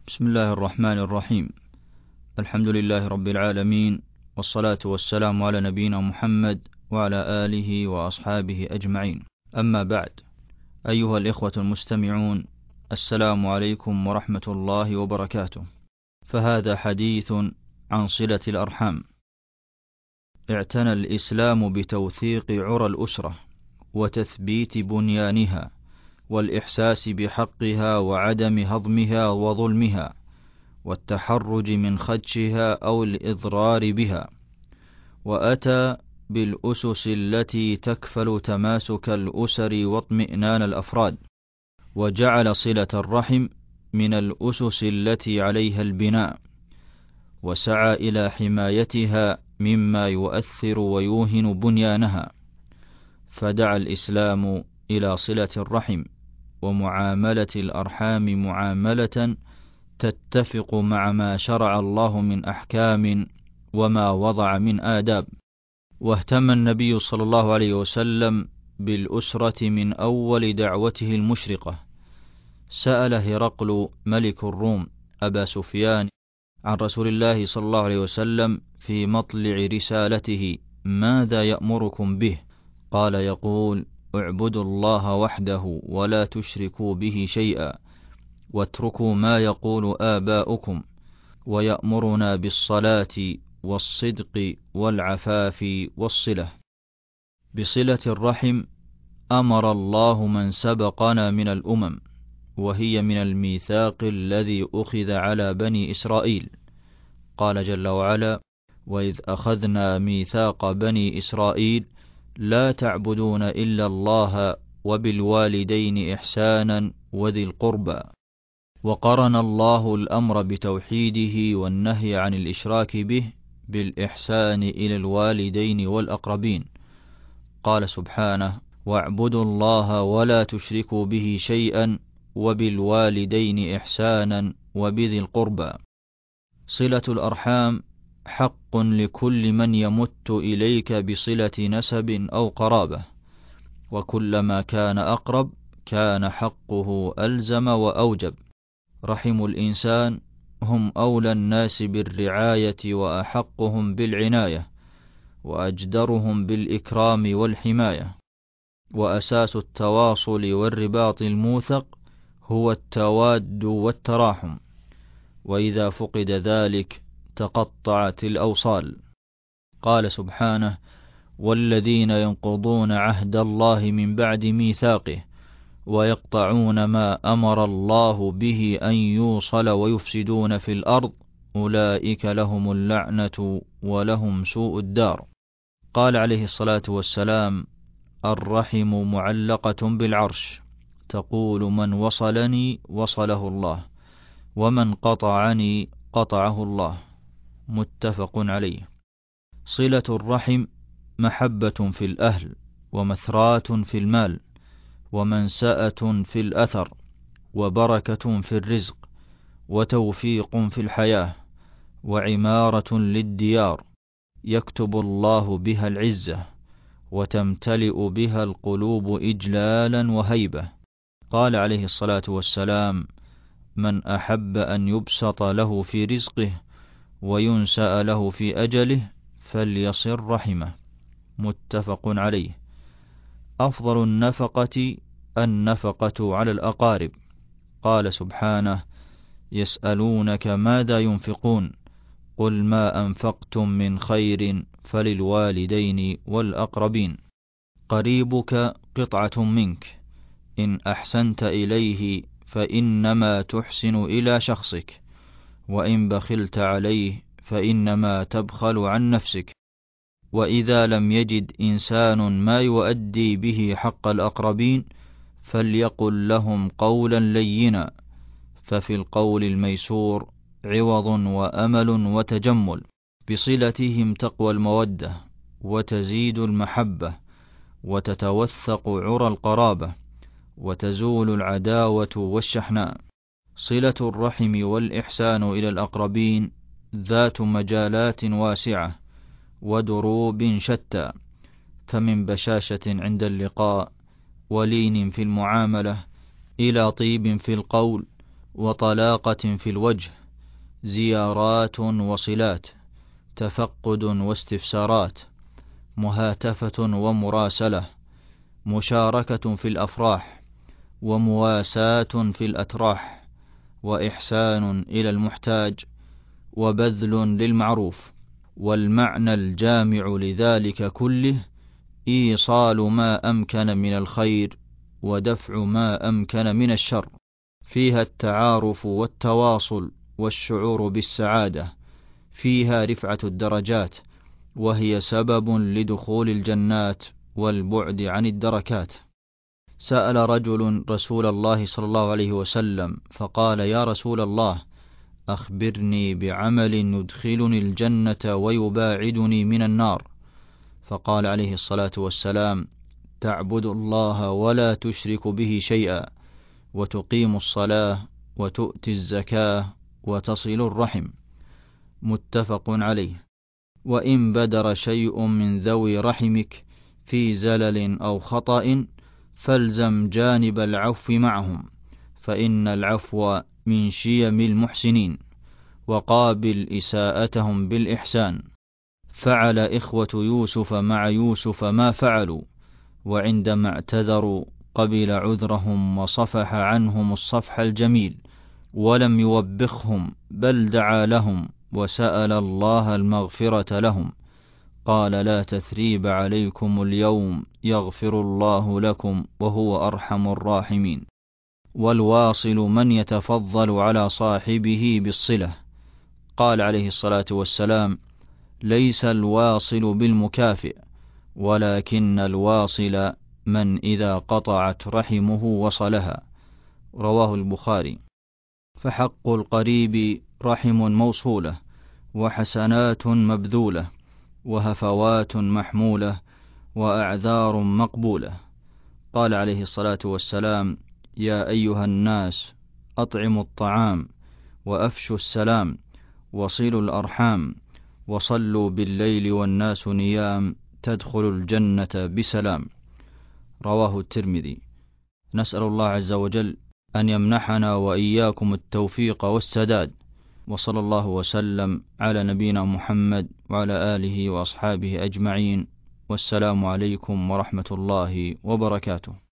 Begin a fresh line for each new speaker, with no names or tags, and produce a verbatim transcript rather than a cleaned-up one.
بسم الله الرحمن الرحيم. الحمد لله رب العالمين، والصلاة والسلام على نبينا محمد وعلى آله وأصحابه أجمعين. أما بعد، أيها الإخوة المستمعون، السلام عليكم ورحمة الله وبركاته. فهذا حديث عن صلة الأرحام. اعتنى الإسلام بتوثيق عرى الأسرة وتثبيت بنيانها والإحساس بحقها وعدم هضمها وظلمها والتحرج من خدشها أو الإضرار بها، وأتى بالأسس التي تكفل تماسك الأسر واطمئنان الأفراد، وجعل صلة الرحم من الأسس التي عليها البناء، وسعى إلى حمايتها مما يؤثر ويوهن بنيانها. فدعا الإسلام إلى صلة الرحم ومعاملة الأرحام معاملة تتفق مع ما شرع الله من أحكام وما وضع من آداب. واهتم النبي صلى الله عليه وسلم بالأسرة من أول دعوته المشرقة. سأل هرقل ملك الروم أبا سفيان عن رسول الله صلى الله عليه وسلم في مطلع رسالته: ماذا يأمركم به؟ قال: يقول: اعبدوا الله وحده ولا تشركوا به شيئا واتركوا ما يقول آباؤكم، ويأمرنا بالصلاة والصدق والعفاف والصلة. بصلة الرحم أمر الله من سبقنا من الأمم، وهي من الميثاق الذي أخذ على بني إسرائيل. قال جل وعلا: وإذ أخذنا ميثاق بني إسرائيل لا تعبدون إلا الله وبالوالدين إحسانا وذي القربى. وقرن الله الأمر بتوحيده والنهي عن الإشراك به بالإحسان إلى الوالدين والأقربين. قال سبحانه: واعبدوا الله ولا تشركوا به شيئا وبالوالدين إحسانا وبذي القربى. صلة الأرحام حق لكل من يمت إليك بصلة نسب أو قرابة، وكلما كان أقرب كان حقه ألزم وأوجب. رحم الإنسان هم أولى الناس بالرعاية وأحقهم بالعناية وأجدرهم بالإكرام والحماية. وأساس التواصل والرباط الموثق هو التواد والتراحم، وإذا فقد ذلك تقطعت الأوصال. قال سبحانه: والذين ينقضون عهد الله من بعد ميثاقه ويقطعون ما أمر الله به أن يوصل ويفسدون في الأرض أولئك لهم اللعنة ولهم سوء الدار. قال عليه الصلاة والسلام: الرحم معلقة بالعرش، تقول من وصلني وصله الله، ومن قطعني قطعه الله. متفق عليه. صلة الرحم محبة في الأهل، ومثرات في المال، ومنسأة في الأثر، وبركة في الرزق، وتوفيق في الحياة، وعمارة للديار يكتب الله بها العزة، وتمتلئ بها القلوب إجلالا وهيبة. قال عليه الصلاة والسلام: من أحب أن يبسط له في رزقه وينسأ له في أجله فليصل رحمه. متفق عليه. أفضل النفقة النفقة على الأقارب. قال سبحانه: يسألونك ماذا ينفقون قل ما أنفقتم من خير فللوالدين والأقربين. قريبك قطعة منك، إن أحسنت إليه فإنما تحسن إلى شخصك، وإن بخلت عليه فإنما تبخل عن نفسك. وإذا لم يجد إنسان ما يؤدي به حق الأقربين فليقل لهم قولا لينا، ففي القول الميسور عوض وأمل وتجمل. بصلتهم تقوى المودة وتزيد المحبة وتتوثق عرى القرابة وتزول العداوة والشحناء. صلة الرحم والإحسان إلى الأقربين ذات مجالات واسعة ودروب شتى، فمن بشاشة عند اللقاء ولين في المعاملة إلى طيب في القول وطلاقة في الوجه، زيارات وصلات، تفقد واستفسارات، مهاتفة ومراسلة، مشاركة في الأفراح، ومواساة في الأتراح، وإحسان إلى المحتاج، وبذل للمعروف. والمعنى الجامع لذلك كله إيصال ما أمكن من الخير ودفع ما أمكن من الشر، فيها التعارف والتواصل والشعور بالسعادة، فيها رفعة الدرجات، وهي سبب لدخول الجنات والبعد عن الدركات. سأل رجل رسول الله صلى الله عليه وسلم فقال: يا رسول الله، أخبرني بعمل يدخلني الجنة ويباعدني من النار. فقال عليه الصلاة والسلام: تعبد الله ولا تشرك به شيئا، وتقيم الصلاة، وتؤتي الزكاة، وتصل الرحم. متفق عليه. وإن بدر شيء من ذوي رحمك في زلل أو خطأ فالزم جانب العفو معهم، فإن العفو من شيم المحسنين، وقابل إساءتهم بالإحسان. فعل إخوة يوسف مع يوسف ما فعلوا، وعندما اعتذروا قبل عذرهم وصفح عنهم الصفح الجميل، ولم يوبخهم بل دعا لهم وسأل الله المغفرة لهم. قال: لا تثريب عليكم اليوم يغفر الله لكم وهو أرحم الراحمين. والواصل من يتفضل على صاحبه بالصلة. قال عليه الصلاة والسلام: ليس الواصل بالمكافئ، ولكن الواصل من إذا قطعت رحمه وصلها. رواه البخاري. فحق القريب رحم موصولة، وحسنات مبذولة، وهفوات محمولة، وأعذار مقبولة. قال عليه الصلاة والسلام: يا أيها الناس، أطعموا الطعام، وأفشوا السلام، وصلوا الأرحام، وصلوا بالليل والناس نيام، تدخلوا الجنة بسلام. رواه الترمذي. نسأل الله عز وجل أن يمنحنا وإياكم التوفيق والسداد، وصلى الله وسلم على نبينا محمد وعلى آله وأصحابه أجمعين، والسلام عليكم ورحمة الله وبركاته.